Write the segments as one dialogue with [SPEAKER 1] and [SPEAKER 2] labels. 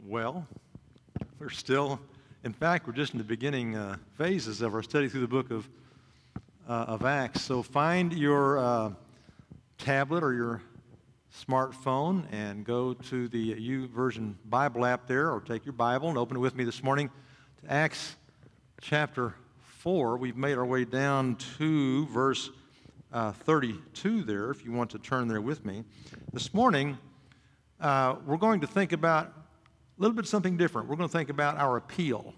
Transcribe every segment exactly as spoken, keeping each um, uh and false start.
[SPEAKER 1] Well, we're still, in fact, we're just in the beginning uh, phases of our study through the book of, uh, of Acts. So find your uh, tablet or your smartphone and go to the YouVersion Bible app there, or take your Bible and open it with me this morning to Acts chapter four. We've made our way down to verse uh, thirty-two there, if you want to turn there with me. This morning, uh, we're going to think about a little bit something different. We're going to think about our appeal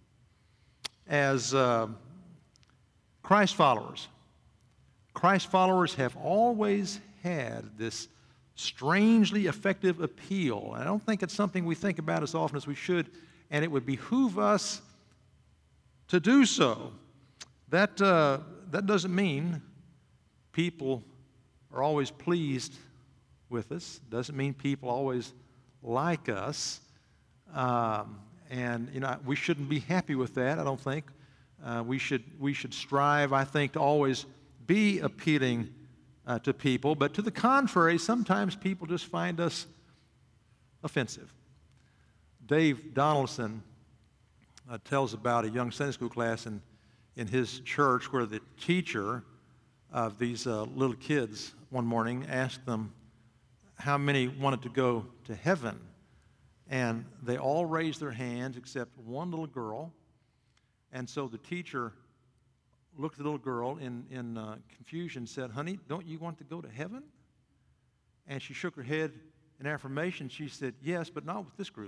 [SPEAKER 1] as uh, Christ followers. Christ followers have always had this strangely effective appeal. I don't think it's something we think about as often as we should, and it would behoove us to do so. That, uh, that doesn't mean people are always pleased with us. Doesn't mean people always like us. Um, and, you know, we shouldn't be happy with that, I don't think. Uh, we should, we should strive, I think, to always be appealing uh, to people. But to the contrary, sometimes people just find us offensive. Dave Donaldson uh, tells about a young Sunday school class in, in his church where the teacher of these uh, little kids one morning asked them how many wanted to go to heaven. And they all raised their hands except one little girl. And so the teacher looked at the little girl in, in uh, confusion and said, "Honey, don't you want to go to heaven?" And she shook her head in affirmation. She said, "Yes, but not with this group."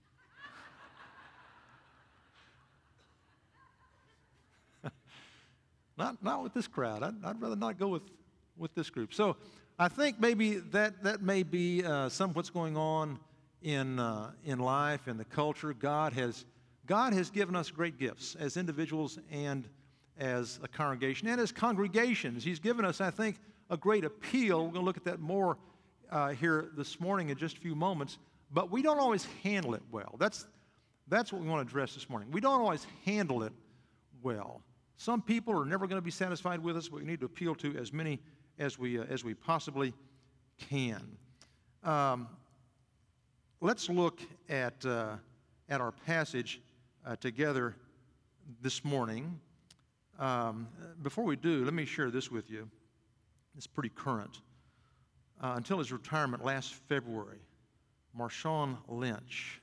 [SPEAKER 1] not, not with this crowd. I'd, I'd rather not go with, with this group. So I think maybe that, that may be uh, some of what's going on in uh, in life, in the culture. God has God has given us great gifts as individuals and as a congregation and as congregations. He's given us, I think, a great appeal. We're going to look at that more uh, here this morning in just a few moments. But we don't always handle it well. That's that's what we want to address this morning. We don't always handle it well. Some people are never going to be satisfied with us, but we need to appeal to as many as we uh, as we possibly can. Um, Let's look at, uh, at our passage uh, together this morning. Um, before we do, let me share this with you. It's pretty current. Uh, until his retirement last February, Marshawn Lynch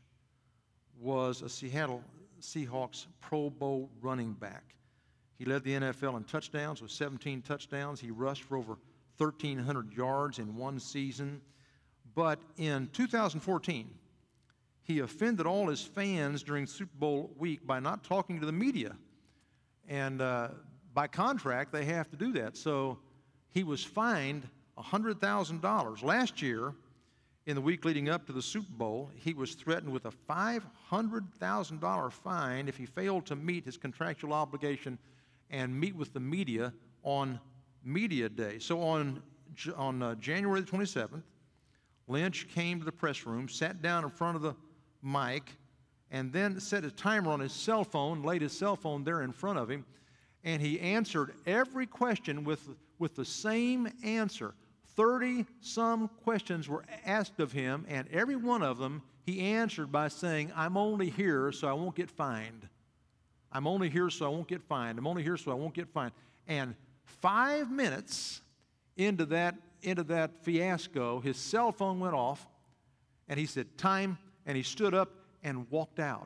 [SPEAKER 1] was a Seattle Seahawks Pro Bowl running back. He led the N F L in touchdowns with seventeen touchdowns. He rushed for over thirteen hundred yards in one season. But in two thousand fourteen, he offended all his fans during Super Bowl week by not talking to the media. And uh, by contract, they have to do that. So he was fined one hundred thousand dollars. Last year, in the week leading up to the Super Bowl, he was threatened with a five hundred thousand dollars fine if he failed to meet his contractual obligation and meet with the media on Media Day. So on, on uh, January the twenty-seventh, Lynch came to the press room, sat down in front of the mic, and then set a timer on his cell phone, laid his cell phone there in front of him, and he answered every question with, with the same answer. thirty-some questions were asked of him, and every one of them he answered by saying, "I'm only here so I won't get fined. I'm only here so I won't get fined. I'm only here so I won't get fined." And five minutes into that into that fiasco, his cell phone went off, and he said, "Time," and he stood up and walked out.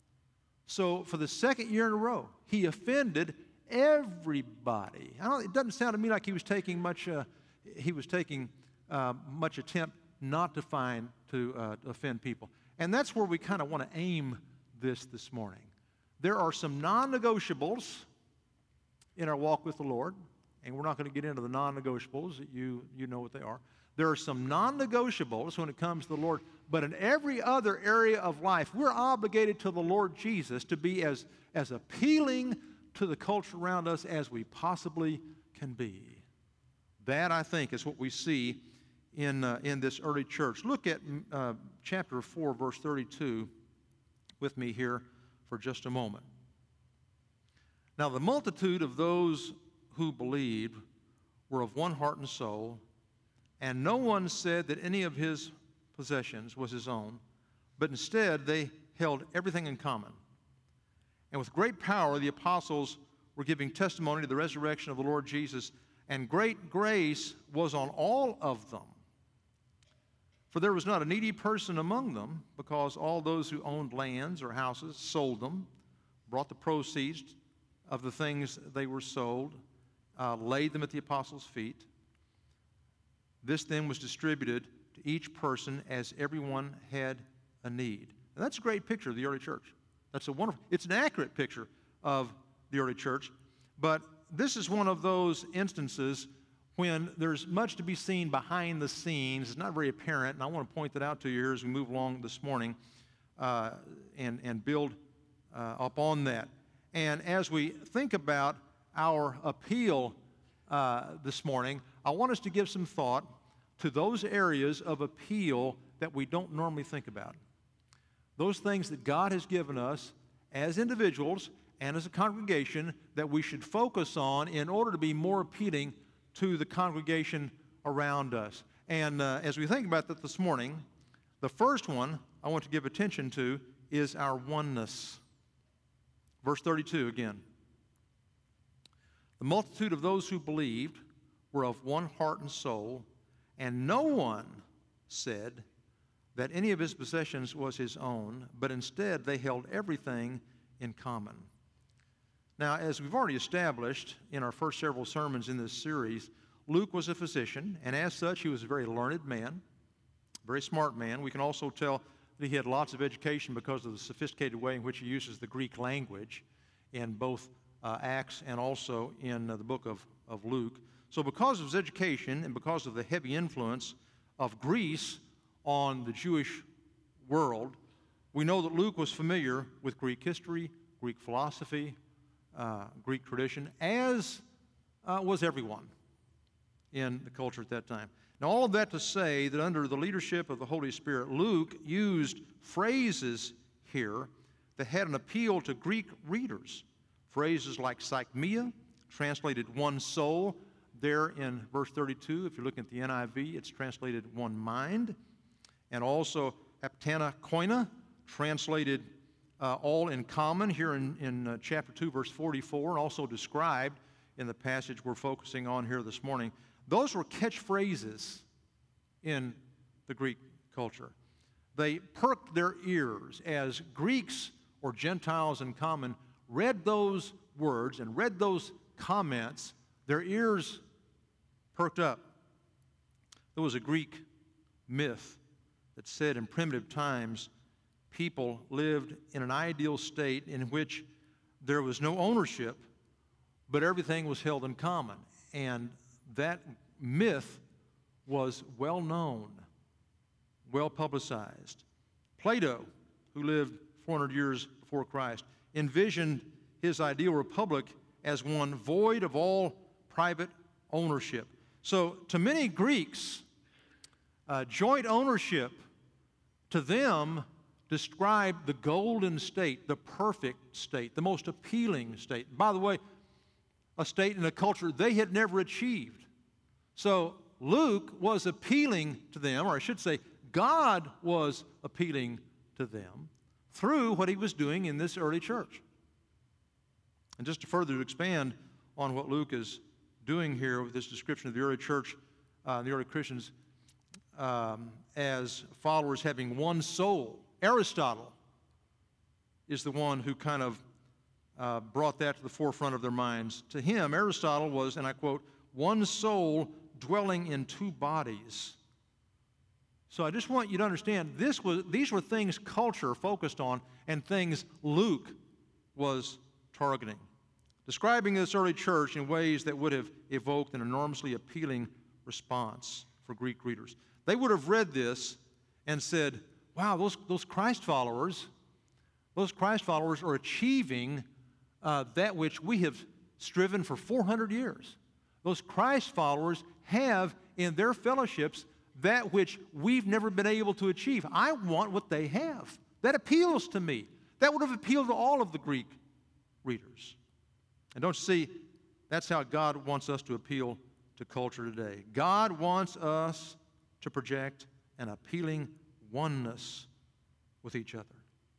[SPEAKER 1] So for the second year in a row, he offended everybody. I don't, it doesn't sound to me like he was taking much. Uh, he was taking uh, much attempt not to find to uh, offend people, and that's where we kind of want to aim this this morning. There are some non-negotiables in our walk with the Lord. And we're not going to get into the non-negotiables. You, you know what they are. There are some non-negotiables when it comes to the Lord. But in every other area of life, we're obligated to the Lord Jesus to be as, as appealing to the culture around us as we possibly can be. That, I think, is what we see in, uh, in this early church. Look at uh, chapter four, verse thirty-two with me here for just a moment. "Now the multitude of those who believed were of one heart and soul, and no one said that any of his possessions was his own, but instead they held everything in common. And with great power, the apostles were giving testimony to the resurrection of the Lord Jesus, and great grace was on all of them. For there was not a needy person among them, because all those who owned lands or houses sold them, brought the proceeds of the things they were sold, uh, laid them at the apostles' feet. This then was distributed to each person as everyone had a need. And that's a great picture of the early church. That's a wonderful, it's an accurate picture of the early church. But this is one of those instances when there's much to be seen behind the scenes. It's not very apparent, and I want to point that out to you here as we move along this morning uh, and, and build uh, upon that. And as we think about our appeal uh, this morning, I want us to give some thought to those areas of appeal that we don't normally think about. Those things that God has given us as individuals and as a congregation that we should focus on in order to be more appealing to the congregation around us. And uh, as we think about that this morning, the first one I want to give attention to is our oneness. Verse thirty-two again. The multitude of those who believed were of one heart and soul, and no one said that any of his possessions was his own, but instead they held everything in common. Now, as we've already established in our first several sermons in this series, Luke was a physician, and as such, he was a very learned man, very smart man. We can also tell that he had lots of education because of the sophisticated way in which he uses the Greek language in both uh, Acts and also in uh, the book of, of Luke. So because of his education and because of the heavy influence of Greece on the Jewish world, we know that Luke was familiar with Greek history, Greek philosophy, Uh, Greek tradition, as uh, was everyone in the culture at that time. Now, all of that to say that under the leadership of the Holy Spirit, Luke used phrases here that had an appeal to Greek readers. Phrases like psychmia, translated one soul. There in verse thirty-two, if you're looking at the N I V, it's translated one mind. And also haptana koina, translated Uh, all in common here in, in uh, chapter two, verse forty-four, and also described in the passage we're focusing on here this morning. Those were catchphrases in the Greek culture. They perked their ears as Greeks or Gentiles in common read those words and read those comments. Their ears perked up. There was a Greek myth that said in primitive times, people lived in an ideal state in which there was no ownership, but everything was held in common. And that myth was well known, well publicized. Plato, who lived four hundred years before Christ, envisioned his ideal republic as one void of all private ownership. So to many Greeks, uh, joint ownership to them described the golden state, the perfect state, the most appealing state. By the way, a state and a culture they had never achieved. So Luke was appealing to them, or I should say, God was appealing to them through what he was doing in this early church. And just to further expand on what Luke is doing here with this description of the early church, uh, the early Christians, um, as followers having one soul, Aristotle is the one who kind of uh, brought that to the forefront of their minds. To him, Aristotle was, and I quote, one soul dwelling in two bodies. So I just want you to understand, this was, these were things culture focused on and things Luke was targeting, describing this early church in ways that would have evoked an enormously appealing response for Greek readers. They would have read this and said, wow, those, those Christ followers, those Christ followers are achieving uh, that which we have striven for four hundred years. Those Christ followers have in their fellowships that which we've never been able to achieve. I want what they have. That appeals to me. That would have appealed to all of the Greek readers. And don't you see, that's how God wants us to appeal to culture today. God wants us to project an appealing oneness with each other.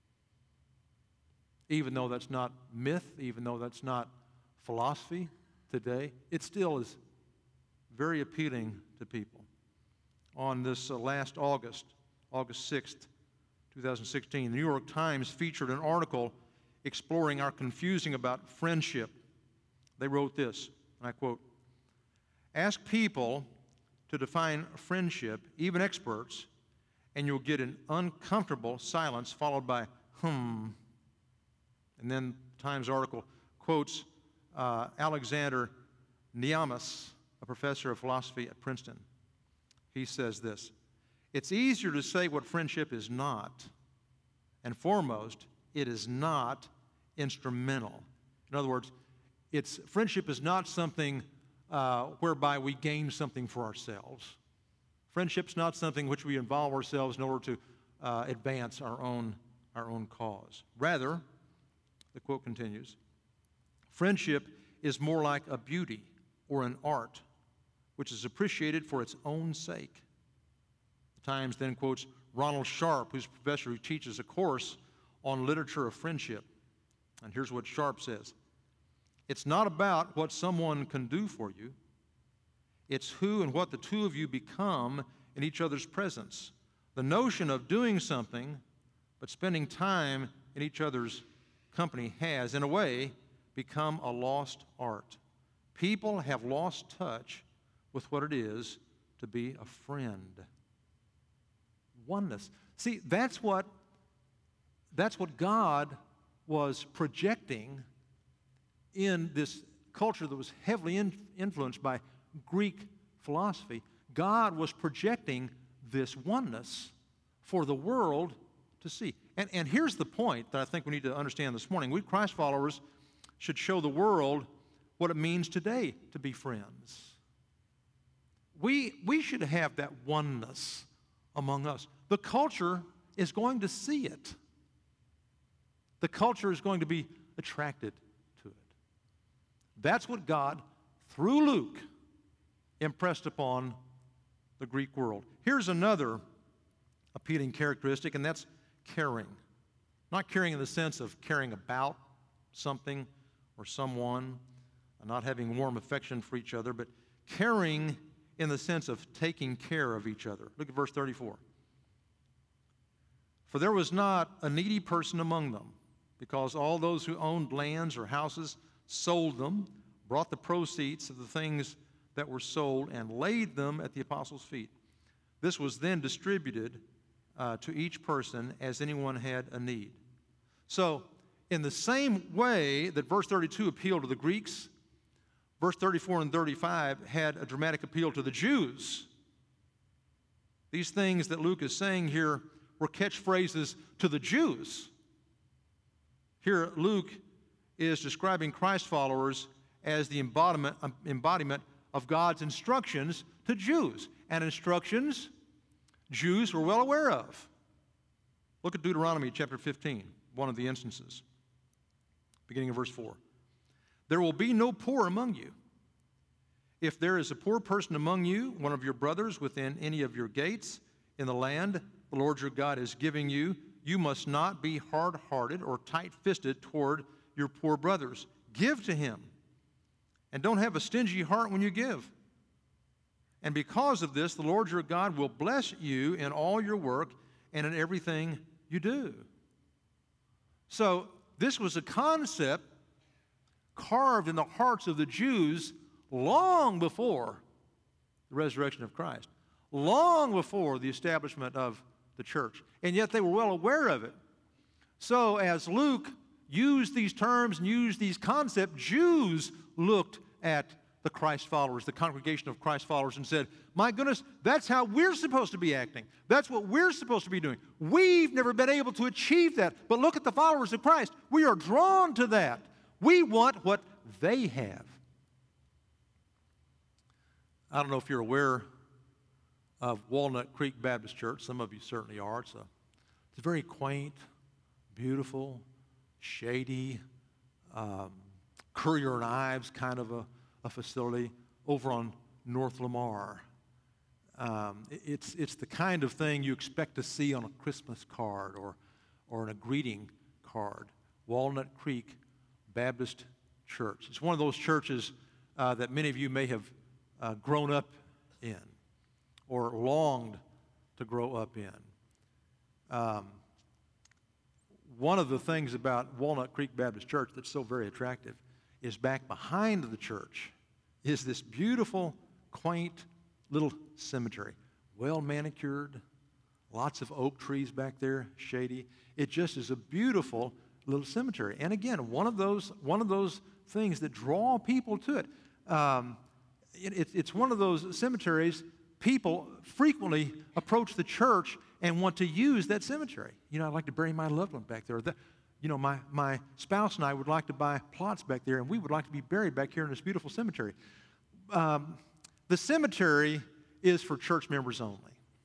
[SPEAKER 1] Even though that's not myth, even though that's not philosophy today, it still is very appealing to people. On this uh, last August, August sixth, two thousand sixteen, the New York Times featured an article exploring our confusing about friendship. They wrote this, and I quote, "Ask people to define friendship, even experts, and you'll get an uncomfortable silence followed by hmm." And then the Times article quotes uh, Alexander Niamas, a professor of philosophy at Princeton. He says this: "It's easier to say what friendship is not, and foremost, it is not instrumental." In other words, it's, friendship is not something uh, whereby we gain something for ourselves. Friendship's not something which we involve ourselves in order to uh, advance our own, our own cause. Rather, the quote continues, "Friendship is more like a beauty or an art which is appreciated for its own sake." The Times then quotes Ronald Sharp, who's a professor who teaches a course on literature of friendship. And here's what Sharp says: "It's not about what someone can do for you. It's who and what the two of you become in each other's presence. The notion of doing something but spending time in each other's company has, in a way, become a lost art. People have lost touch with what it is to be a friend." Oneness. See, that's what, that's what God was projecting in this culture that was heavily in, influenced by Greek philosophy. God was projecting this oneness for the world to see. And, and here's the point that I think we need to understand this morning. We Christ followers should show the world what it means today to be friends. We, we should have that oneness among us. The culture is going to see it. The culture is going to be attracted to it. That's what God, through Luke, impressed upon the Greek world. Here's another appealing characteristic, and that's caring. Not caring in the sense of caring about something or someone, not having warm affection for each other, but caring in the sense of taking care of each other. Look at verse thirty-four. "For there was not a needy person among them, because all those who owned lands or houses sold them, brought the proceeds of the things that were sold, and laid them at the apostles' feet. This was then distributed uh, to each person as anyone had a need." So, in the same way that verse thirty-two appealed to the Greeks, verse thirty-four and thirty-five had a dramatic appeal to the Jews. These things that Luke is saying here were catchphrases to the Jews. Here, Luke is describing Christ followers as the embodiment, embodiment of God's instructions to Jews, and instructions Jews were well aware of. Look at Deuteronomy chapter fifteen, one of the instances, beginning of verse four. "There will be no poor among you. If there is a poor person among you, one of your brothers within any of your gates in the land the Lord your God is giving you, you must not be hard-hearted or tight-fisted toward your poor brothers. Give to him, and don't have a stingy heart when you give. And because of this, the Lord your God will bless you in all your work and in everything you do." So this was a concept carved in the hearts of the Jews long before the resurrection of Christ, long before the establishment of the church. And yet they were well aware of it. So as Luke used these terms and used these concepts, Jews looked at the Christ followers, the congregation of Christ followers, and said, my goodness, that's how we're supposed to be acting. That's what we're supposed to be doing. We've never been able to achieve that. But look at the followers of Christ. We are drawn to that. We want what they have. I don't know if you're aware of Walnut Creek Baptist Church. Some of you certainly are. It's a, it's a very quaint, beautiful, shady, um, Currier and Ives kind of a, a facility over on North Lamar. Um, it, it's, it's the kind of thing you expect to see on a Christmas card or or in a greeting card. Walnut Creek Baptist Church. It's one of those churches uh, that many of you may have uh, grown up in or longed to grow up in. Um, one of the things about Walnut Creek Baptist Church that's so very attractive is back behind the church is this beautiful, quaint little cemetery. Well manicured, lots of oak trees back there, shady. It just is a beautiful little cemetery. And again, one of those one of those things that draw people to it. Um, it, it it's one of those cemeteries people frequently approach the church and want to use that cemetery. You know, I'd like to bury my loved one back there. The, you know, my, my spouse and I would like to buy plots back there, and we would like to be buried back here in this beautiful cemetery. Um, the cemetery is for church members only.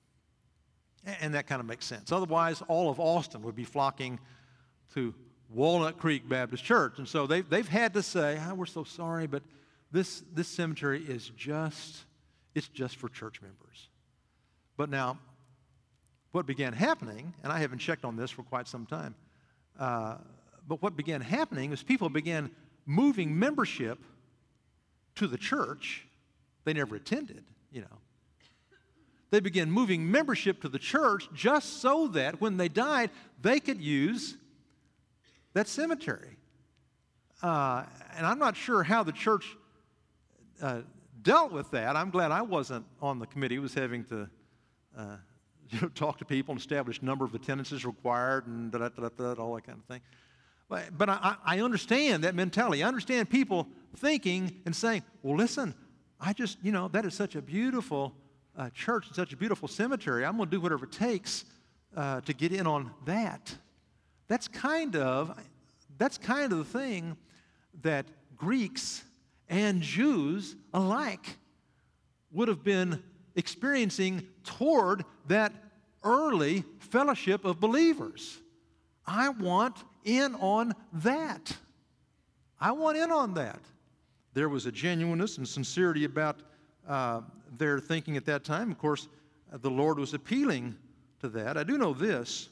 [SPEAKER 1] And that kind of makes sense. Otherwise, all of Austin would be flocking to Walnut Creek Baptist Church. And so they've, they've had to say, oh, we're so sorry, but this, this cemetery is just, it's just for church members. But now, what began happening, and I haven't checked on this for quite some time, uh, but what began happening is people began moving membership to the church they never attended, you know. They began moving membership to the church just so that when they died, they could use that cemetery. Uh, and I'm not sure how the church uh, dealt with that. I'm glad I wasn't on the committee. It was having to uh, you know, talk to people and establish number of attendances required and da, da, da, da, da, all that kind of thing. But, but I, I understand that mentality. I understand people thinking and saying, well, listen, I just, you know, that is such a beautiful uh, church and such a beautiful cemetery. I'm going to do whatever it takes uh, to get in on that. That's kind of, that's kind of the thing that Greeks and Jews alike would have been experiencing toward that early fellowship of believers. I want in on that. I want in on that. There was a genuineness and sincerity about uh, their thinking at that time. Of course, uh, the Lord was appealing to that. I do know this.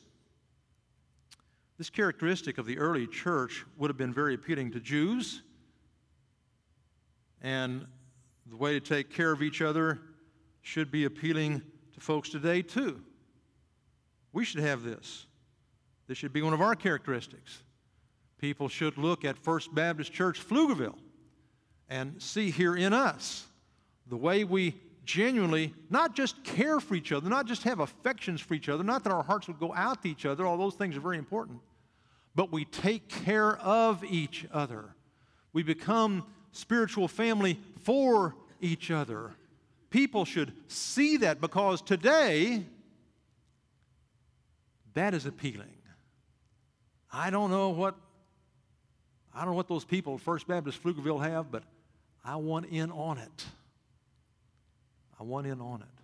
[SPEAKER 1] This characteristic of the early church would have been very appealing to Jews. And the way to take care of each other should be appealing to folks today, too. We should have this. This should be one of our characteristics. People should look at First Baptist Church Pflugerville and see here in us the way we genuinely not just care for each other, not just have affections for each other, not that our hearts would go out to each other, all those things are very important, but we take care of each other. We become spiritual family for each other. People should see that because today, that is appealing. I don't know what I don't know what those people at First Baptist Pflugerville have, but I want in on it. I want in on it.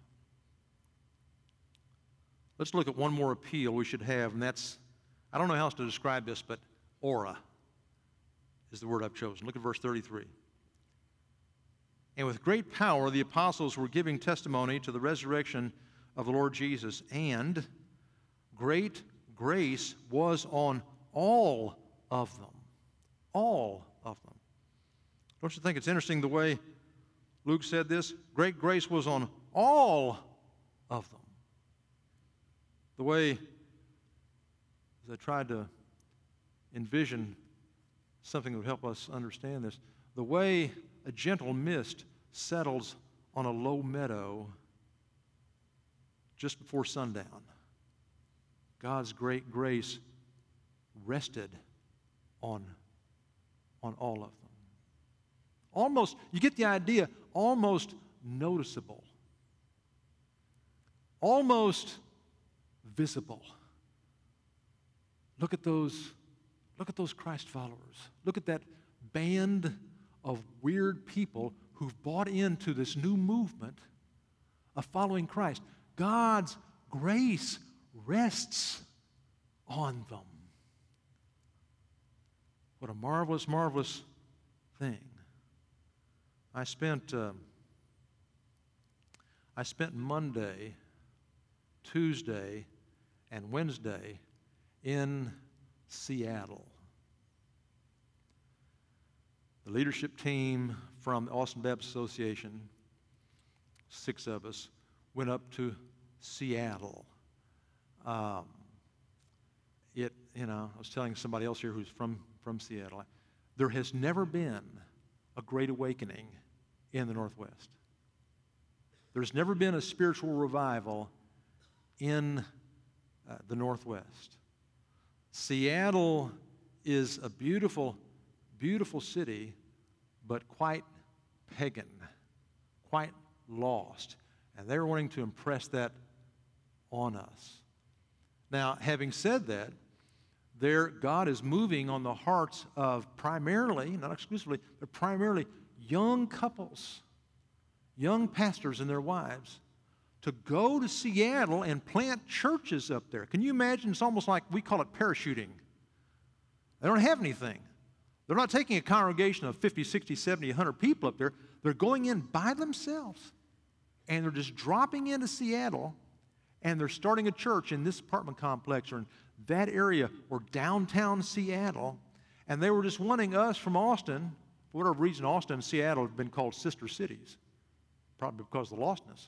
[SPEAKER 1] Let's look at one more appeal we should have, and that's, I don't know how else to describe this, but aura is the word I've chosen. Look at verse thirty-three. And with great power the apostles were giving testimony to the resurrection of the Lord Jesus, and great grace was on all of them. All of them. Don't you think it's interesting the way Luke said this? Great grace was on all of them. The way, as I tried to envision something that would help us understand this, the way a gentle mist settles on a low meadow just before sundown. God's great grace rested on, on all of them. Almost, you get the idea, almost noticeable. Almost visible. Look at those, look at those Christ followers. Look at that band of weird people who've bought into this new movement of following Christ. God's grace rests on them. What a marvelous, marvelous thing. I spent uh, I spent Monday, Tuesday, and Wednesday in Seattle. The leadership team from the Austin Baptist Association, six of us, went up to Seattle. Um, it, you know, I was telling somebody else here who's from, from Seattle, there has never been a great awakening in the Northwest. There's never been a spiritual revival in uh, the Northwest. Seattle is a beautiful, beautiful city, but quite pagan, quite lost. And they're wanting to impress that on us. Now, having said that, there God is moving on the hearts of primarily, not exclusively, but primarily young couples, young pastors and their wives, to go to Seattle and plant churches up there. Can you imagine? It's almost like we call it parachuting. They don't have anything. They're not taking a congregation of fifty, sixty, seventy, one hundred people up there. They're going in by themselves, and they're just dropping into Seattle, and they're starting a church in this apartment complex or in that area or downtown Seattle, and they were just wanting us from Austin, for whatever reason, Austin and Seattle have been called sister cities, probably because of the lostness.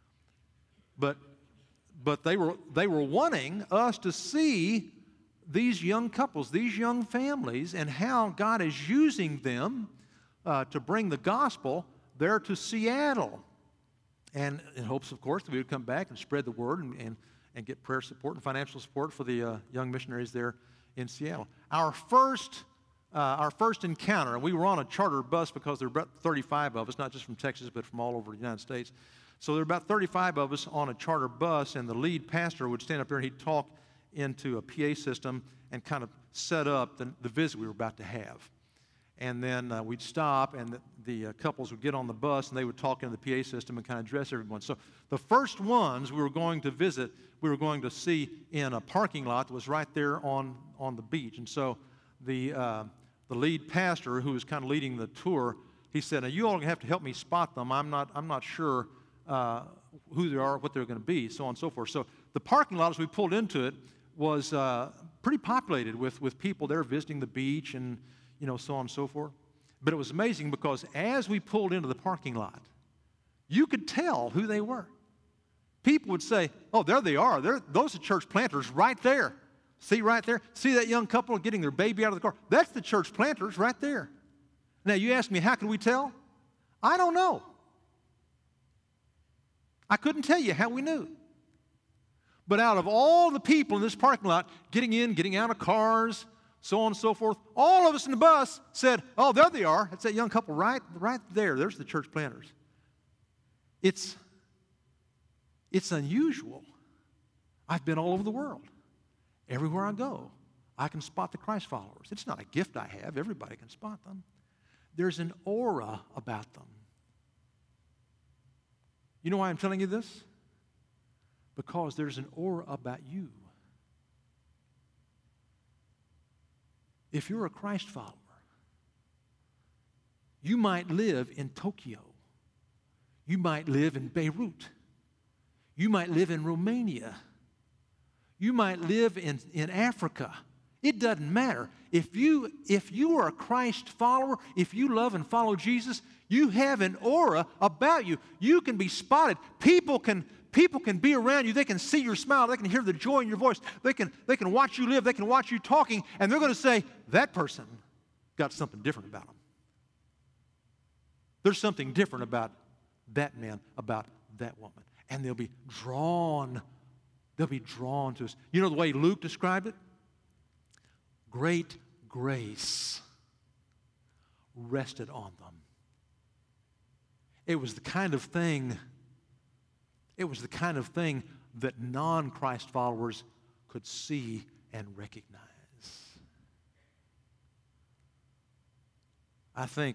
[SPEAKER 1] But, but they were, they were wanting us to see these young couples, these young families, and how God is using them uh, to bring the gospel there to Seattle. And in hopes, of course, that we would come back and spread the word and, and, and get prayer support and financial support for the uh, young missionaries there in Seattle. Our first, uh, our first encounter, we were on a charter bus because there were about thirty-five of us, not just from Texas, but from all over the United States. So there were about thirty-five of us on a charter bus, and the lead pastor would stand up there and he'd talk into a P A system and kind of set up the, the visit we were about to have. And then uh, we'd stop, and the, the uh, couples would get on the bus, and they would talk into the P A system and kind of address everyone. So the first ones we were going to visit, we were going to see in a parking lot that was right there on, on the beach. And so the, uh, the lead pastor, who was kind of leading the tour, he said, now you all have to help me spot them. I'm not, I'm not sure uh, who they are, what they're going to be, so on and so forth. So the parking lot, as we pulled into it, was uh, pretty populated with, with people there visiting the beach and, you know, so on and so forth. But it was amazing because as we pulled into the parking lot, you could tell who they were. People would say, oh, there they are. They're, those are church planters right there. See right there? See that young couple getting their baby out of the car? That's the church planters right there. Now, you ask me, how can we tell? I don't know. I couldn't tell you how we knew. But out of all the people in this parking lot, getting in, getting out of cars, so on and so forth, all of us in the bus said, oh, there they are. That's that young couple right, right there. There's the church planters. It's, it's unusual. I've been all over the world. Everywhere I go, I can spot the Christ followers. It's not a gift I have. Everybody can spot them. There's an aura about them. You know why I'm telling you this? Because there's an aura about you. If you're a Christ follower, you might live in Tokyo. You might live in Beirut. You might live in Romania. You might live in, in Africa. It doesn't matter. If you, if you are a Christ follower, if you love and follow Jesus, you have an aura about you. You can be spotted. People can People can be around you. They can see your smile. They can hear the joy in your voice. They can, they can watch you live. They can watch you talking. And they're going to say, that person got something different about them. There's something different about that man, about that woman. And they'll be drawn. They'll be drawn to us. You know the way Luke described it? Great grace rested on them. It was the kind of thing It was the kind of thing that non-Christ followers could see and recognize. I think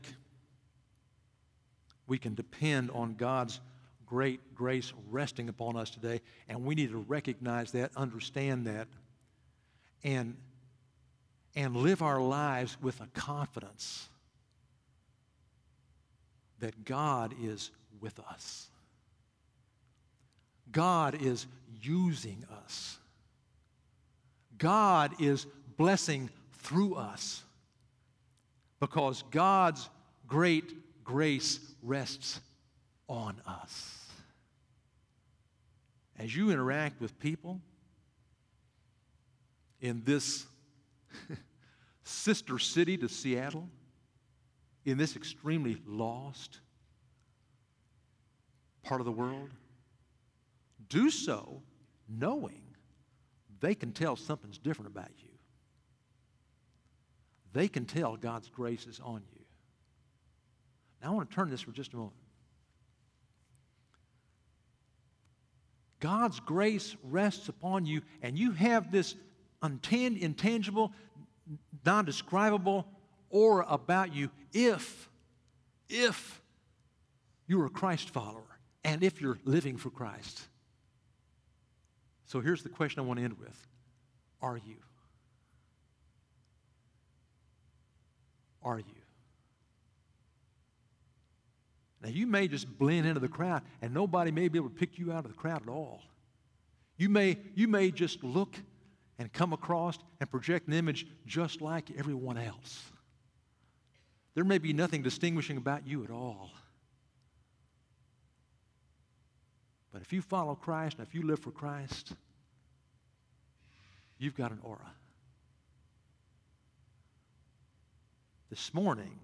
[SPEAKER 1] we can depend on God's great grace resting upon us today, and we need to recognize that, understand that, and, and live our lives with a confidence that God is with us. God is using us. God is blessing through us because God's great grace rests on us. As you interact with people in this sister city to Seattle, in this extremely lost part of the world, do so knowing they can tell something's different about you. They can tell God's grace is on you. Now I want to turn this for just a moment. God's grace rests upon you, and you have this untan- intangible, non-describable aura about you if, if you're a Christ follower and if you're living for Christ. So here's the question I want to end with. Are you? Are you? Now, you may just blend into the crowd, and nobody may be able to pick you out of the crowd at all. You may, you may just look and come across and project an image just like everyone else. There may be nothing distinguishing about you at all. But if you follow Christ, and if you live for Christ, you've got an aura. This morning,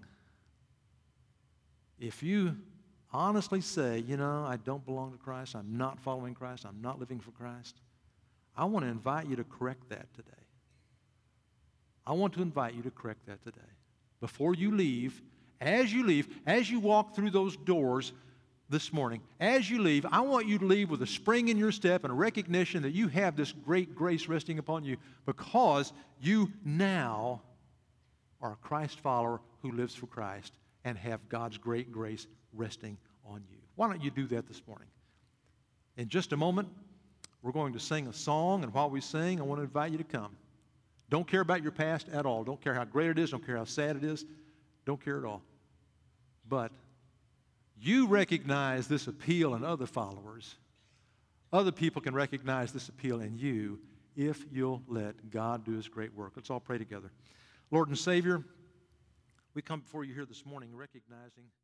[SPEAKER 1] if you honestly say, you know, I don't belong to Christ, I'm not following Christ, I'm not living for Christ, I want to invite you to correct that today. I want to invite you to correct that today. Before you leave, as you leave, as you walk through those doors this morning, as you leave, I want you to leave with a spring in your step and a recognition that you have this great grace resting upon you because you now are a Christ follower who lives for Christ and have God's great grace resting on you. Why don't you do that this morning? In just a moment, we're going to sing a song, and while we sing, I want to invite you to come. Don't care about your past at all. Don't care how great it is. Don't care how sad it is. Don't care at all. But you recognize this appeal in other followers. Other people can recognize this appeal in you if you'll let God do His great work. Let's all pray together. Lord and Savior, we come before you here this morning recognizing